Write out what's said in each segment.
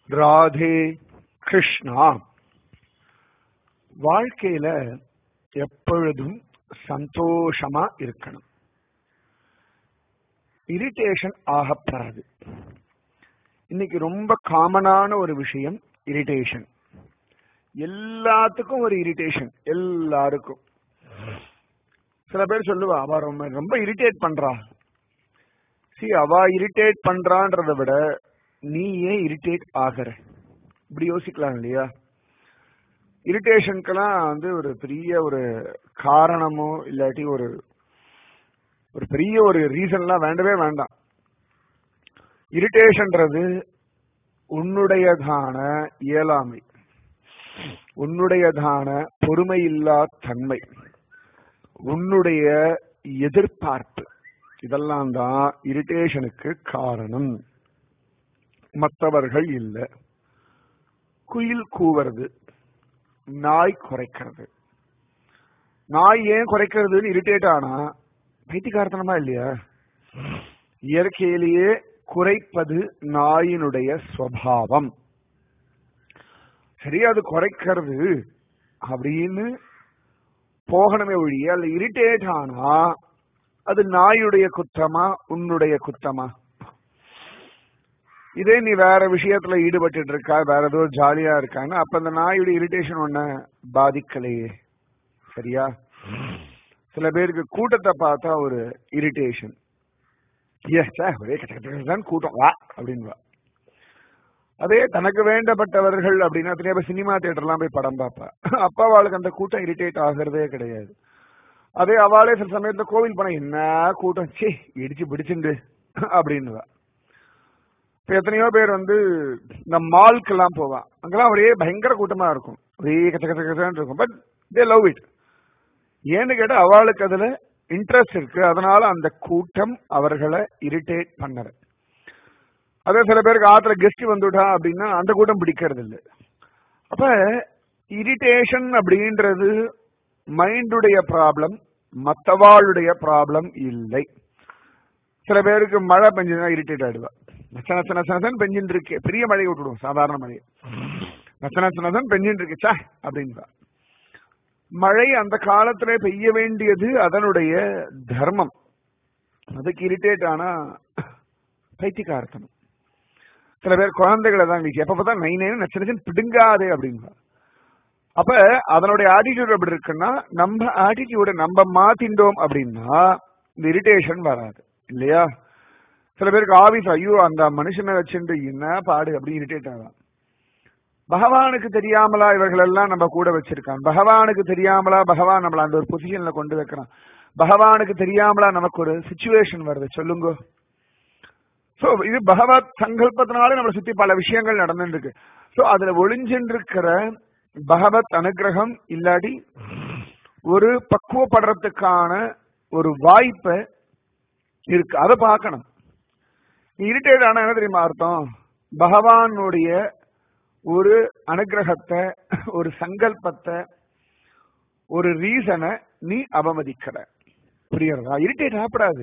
ராதே கிருஷ்ணா. வாழ்க்கையில எப்பொழுதும் சந்தோஷமா இருக்கணும். இரிட்டேஷன் ஆகப்படாது. இன்னைக்கு ரொம்ப காமனான ஒரு விஷயம் இரிட்டேஷன். எல்லாத்துக்கும் ஒரு இரிட்டேஷன், எல்லாருக்கும். சில பேர் சொல்லுவா அவ ரொம்ப இரிட்டேட் பண்றா. அவ இரிட்டேட் பண்றான்றத விட நீ ஏன் இரிட்டேட் ஆகிற, இப்படி யோசிக்கலாம் இல்லையா? இரிட்டேஷனுக்கெல்லாம் ஒரு பெரிய ஒரு காரணமோ இல்லாட்டி ஒரு பெரிய ஒரு ரீசன்லாம் வேண்டவே வேண்டாம். இரிட்டேஷன்றது உன்னுடையதான இயலாமை, உன்னுடையதான பொறுமையில்லா தன்மை, உன்னுடைய எதிர்பார்ப்பு, இதெல்லாம் தான் இரிட்டேஷனுக்கு காரணம். மற்றவர்கள் இல்ல. குயில் கூவுறது, நாய் குறைக்கிறது. நாய் ஏன் குறைக்கிறதுன்னு இரிட்டேட் ஆனா பைத்தியக்காரத்தனமா இல்லையா? இயற்கையிலேயே குறைப்பது நாயினுடைய சுவாவம். சரி, அது குறைக்கிறது அப்படின்னு போகணுமே ஒழிய அல்ல இரிட்டேட் ஆனா அது நாயுடைய குற்றமா உன்னுடைய குற்றமா? இதே நீ வேற விஷயத்துல ஈடுபட்டு இருக்கா, வேற ஏதோ ஜாலியா இருக்கான்னு, அப்ப அந்த நாயுடைய இரிட்டேஷன் ஒன்ன பாதிக்கலையே. சரியா? சில பேருக்கு கூட்டத்தை பார்த்தா ஒரு இரிட்டேஷன். ஒரே கூட்டம் வா அப்படின்னு. அதே தனக்கு வேண்டப்பட்டவர்கள் அப்படின்னா நிறைய சினிமா தியேட்டர்லாம் போய் படம் பார்ப்பா. அப்பா அவளுக்கு அந்த கூட்டம் இரிட்டேட் ஆகிறதே கிடையாது. அதே அவளே சில சமயத்துல கோவில் போனா என்ன கூட்டம், சே இடிச்சு பிடிச்சுண்டு அப்படின்னுவா. இப்ப எத்தனையோ பேர் இந்த மால்க்கு எல்லாம் போவான், அங்கெல்லாம் ஒரே பயங்கர கூட்டமா இருக்கும், ஒரே கச்ச கச்ச கச்சான்னு இருக்கும். But they love it. ஏன்னு கேட்டா அவளுக்கு அதுல இன்ட்ரெஸ்ட் இருக்கு. அதனால அந்த கூட்டம் அவர்களை இரிட்டேட் பண்ணற. அதே சில பேருக்கு ஆத்துல கெஸ்ட் வந்துட்டா அப்படின்னா அந்த கூட்டம் பிடிக்கிறது இல்லை. அப்ப இரிட்டேஷன் அப்படின்றது மைண்டுடைய ப்ராப்ளம், மற்றவாளுடைய ப்ராப்ளம் இல்லை. சில பேருக்கு மழை பெஞ்சதுன்னா இரிட்டேட் ஆயிடுவா. நச்சனச்சனச்சனன் பெஞ்சின்னு இருக்கு, பெரிய மழையை விட்டுடுவோம், சாதாரண மழையை நச்சனச்சனச்சன் பெஞ்சின்னு இருக்குச்சா அப்படின்பா. மழை அந்த காலத்துல பெய்ய வேண்டியது அதனுடைய தர்மம். அதுக்கு இரிட்டேட் ஆனா பைத்தியக்காரத்தனம். சில பேர் குழந்தைகளை தான் எப்ப பார்த்தா நைனேன்னு நச்சனச்சன் பிடுங்காதே அப்படின்பா. அப்ப அதனுடைய ஆட்டிடியூட் எப்படி இருக்குன்னா, நம்ம ஆட்டிடியூட நம்ம மாத்திண்டோம் அப்படின்னா இந்த இரிட்டேஷன் வராது இல்லையா? சில பேருக்கு ஆபீஸ் ஐயோ அந்த மனுஷனை வச்சுட்டு என்ன பாடு அப்படி இரிட்டேட் ஆகலாம். பகவானுக்கு தெரியாமலா இவர்கள் எல்லாம் நம்ம கூட வச்சிருக்கான்? பகவானுக்கு தெரியாமலா பகவான் நம்மள அந்த ஒரு பொசிஷன்ல கொண்டு வைக்கிறான்? பகவானுக்கு தெரியாமலா நமக்கு ஒரு சிச்சுவேஷன் வருது சொல்லுங்க. சோ இது பகவத் சங்கல்பத்தினாலே நம்மளை சுத்தி பல விஷயங்கள் நடந்துட்டு இருக்கு. சோ அதுல ஒளிஞ்சின்றிருக்கிற பகவத் அனுகிரகம் இல்லாட்டி ஒரு பக்குவப்படுறதுக்கான ஒரு வாய்ப்பை இருக்கு, அதை பார்க்கணும். இரிட்டேட் ஆனா என்ன தெரியுமா அர்த்தம்? பகவானுடைய ஒரு அனுகிரகத்தை, ஒரு சங்கல்பத்தை, ஒரு ரீசனை நீ அவமதிக்கிற. புரியுறதா? இரிட்டேட் ஆகப்படாது.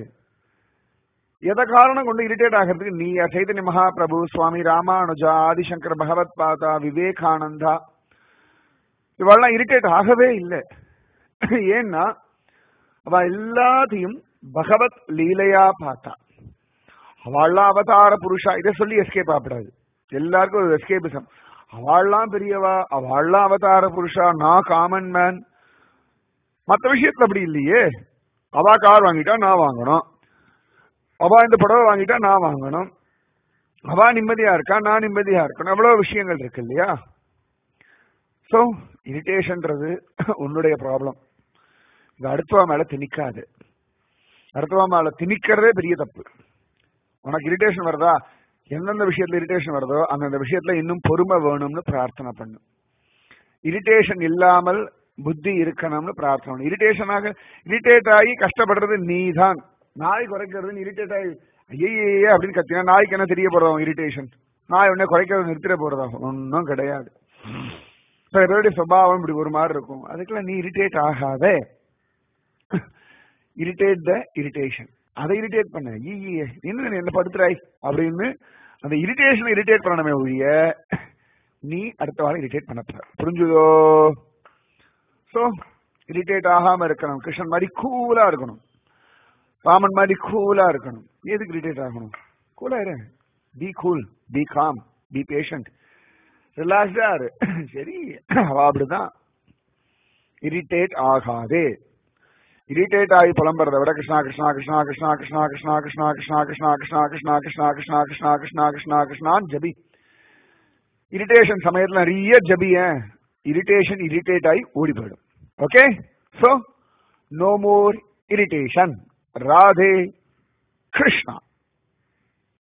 எதை காரணம் கொண்டு இரிட்டேட் ஆகிறதுக்கு? நீ சைதன்ய மகாபிரபு, சுவாமி ராமானுஜா, ஆதிசங்கர் பகவத் பாதா, விவேகானந்தா, இவெல்லாம் இரிட்டேட் ஆகவே இல்லை. ஏன்னா அவ எல்லாத்தையும் பகவத் லீலையா பார்த்தா. அவள்லாம் அவதார புருஷா இதை சொல்லி எஸ்கேப் ஆகப்படாது. எல்லாருக்கும் ஒரு எஸ்கேபிசம். அவள்லாம் பெரியவா, அவள்லாம் அவதார புருஷா, நான் காமன் மேன். மற்ற விஷயத்துல அப்படி இல்லையே. அவ கார் வாங்கிட்டா நான் வாங்கணும், அவ இந்த புடவை வாங்கிட்டா நான் வாங்கணும், அவ நிம்மதியா இருக்கா நான் நிம்மதியா இருக்கணும், எவ்வளவு விஷயங்கள் இருக்கு இல்லையா? சோ இரிட்டேஷன்ன்றது உன்னுடைய ப்ராப்ளம். இது அடுத்தவா மேல திணிக்காது. அடுத்தவா மேல திணிக்கிறதே பெரிய தப்பு. உனக்கு இரிட்டேஷன் வருதா, எந்தெந்த விஷயத்துல இரிட்டேஷன் வருதோ அந்தந்த விஷயத்துல இன்னும் பொறுமை வேணும்னு பிரார்த்தனை பண்ணு. இரிட்டேஷன் இல்லாமல் புத்தி இருக்கணும்னு பிரார்த்தனை பண்ணு. இரிட்டேட் ஆகி கஷ்டப்படுறது நீ தான். நாய் குறைக்கிறது இரிட்டேட் ஆகி ஐயே அப்படின்னு கத்தினா நாய்க்கு என்ன தெரிய போறோம் இரிட்டேஷன்? நாய் உடனே குறைக்கிறது நிறுத்திட போறதா? ஒன்னும் கிடையாது. சுபாவம் இப்படி ஒரு மாதிரி இருக்கும். அதுக்கெல்லாம் நீ இரிட்டேட் ஆகாதே. Irritate the irritation. அதை இரிட்டேட் பண்ண என்ன படுத்துறாய் அப்படின்னு அந்த இரிட்டேஷன் இரிட்டேட் பண்ணணுமே ஒழிய நீ அடுத்த வாரம் இரிட்டேட் பண்ண புரிஞ்சுதோ? சோ இரிட்டேட் ஆகாம இருக்கணும். கிருஷ்ணன் மாதிரி கூலா இருக்கணும், ராமன் மாதிரி கூலா இருக்கணும். எதுக்கு இரிட்டேட் ஆகணும்? கூலா இரு. Be cool, be calm, be patient, ரிலாக்ஸ்டா இரு. சரி, அவ அப்படிதான். இரிட்டேட் ஆகாதே. இரிட்டேட் ஆகி புலம்புறத விட கிருஷ்ணா கிருஷ்ணா கிருஷ்ணா கிருஷ்ணா கிருஷ்ணா கிருஷ்ணா கிருஷ்ணா கிருஷ்ணா கிருஷ்ணா கிருஷ்ணா கிருஷ்ணா கிருஷ்ணா கிருஷ்ணா கிருஷ்ணா கிருஷ்ணா கிருஷ்ணா கிருஷ்ணான் ஜபி. இரிட்டேஷன் சமயத்துல நிறைய ஜபிய, இரிட்டேஷன் இரிட்டேட் ஆகி ஓடி போயிடும். Okay, so no more irritation. Radhe Krishna.